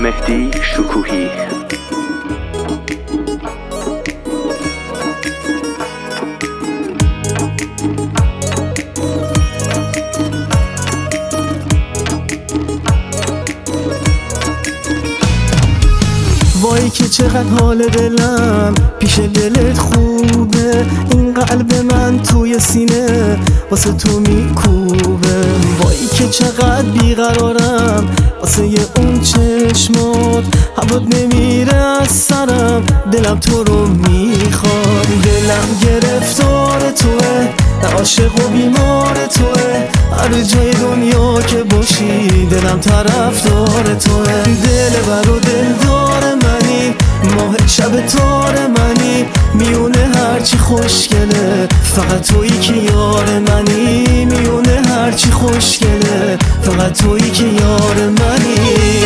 مهدی شکوهی. وای که چقدر حال دلم پیش دلت خوبه، این قلب من توی سینه واسه تو میکوبه. وای که چقدر بیقرارم واسه اون چشمات، هوات نمیره از سرم، دلم تو رو میخواد. دلم گرفتار توه، نه عاشق و بیمار توه، هر جای دنیا که باشی دلم طرفدار توه. دلبر و دلدار منی، ماه شب تار منی، میونه هرچی خوشگله فقط تویی که یار منی. میونه هرچی خوشگله فقط تویی که یار منی.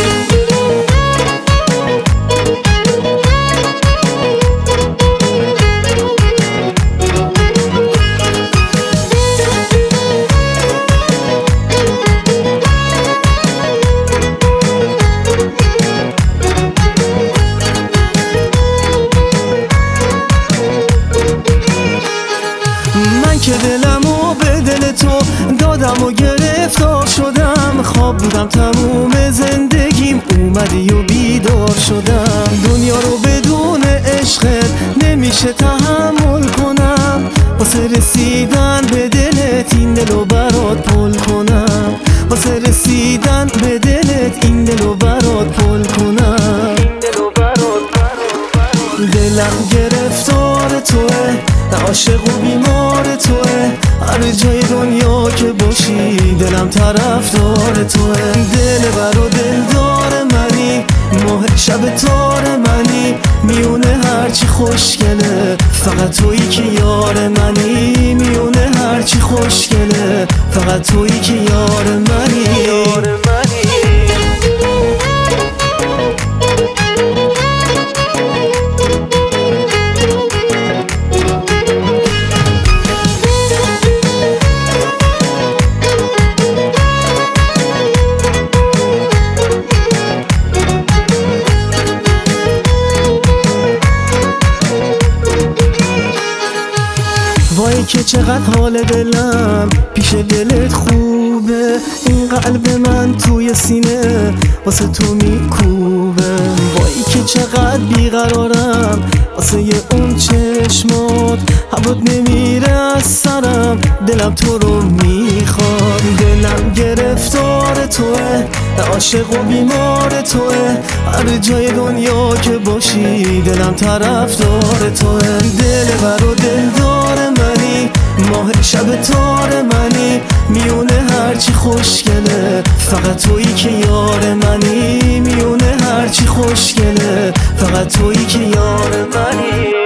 من که دلمو به دل تو دادم و گرفتار شدم، خواب بودم تموم زندگیم، اومدی و بیدار شدم. دنیا رو بدون عشقت نمیشه تحمل کنم، واسه رسیدن به دلت این دلو برات پل کنم، واسه رسیدن به دلت این دلو برات پل کنم. دلم گرفتار توه، نه عاشق و بیمار توه، هر جای دنیا که باشی دلم طرفدار توه. دلبر و دلدار منی، ماه شب تار منی، میونه هرچی خوشگله فقط تویی که یار منی. میونه هرچی خوشگله فقط تویی که یار منی. وای که چقدر حال دلم پیش دلت خوبه، این قلب من توی سینه واسه تو میکوبه. وای که چقدر بیقرارم واسه اون چشمات، هوات نمیره از سرم، دلم تو رو میخواد. دلم گرفتار توه، نه عاشق و بیمار توه، هر جای دنیا که باشی دلم طرفدار توه. دلبر و دلدار منی، ماه شب تار منی، میونه هرچی خوشگله فقط تویی که یار منی. میونه هرچی خوشگله فقط تویی که یار منی.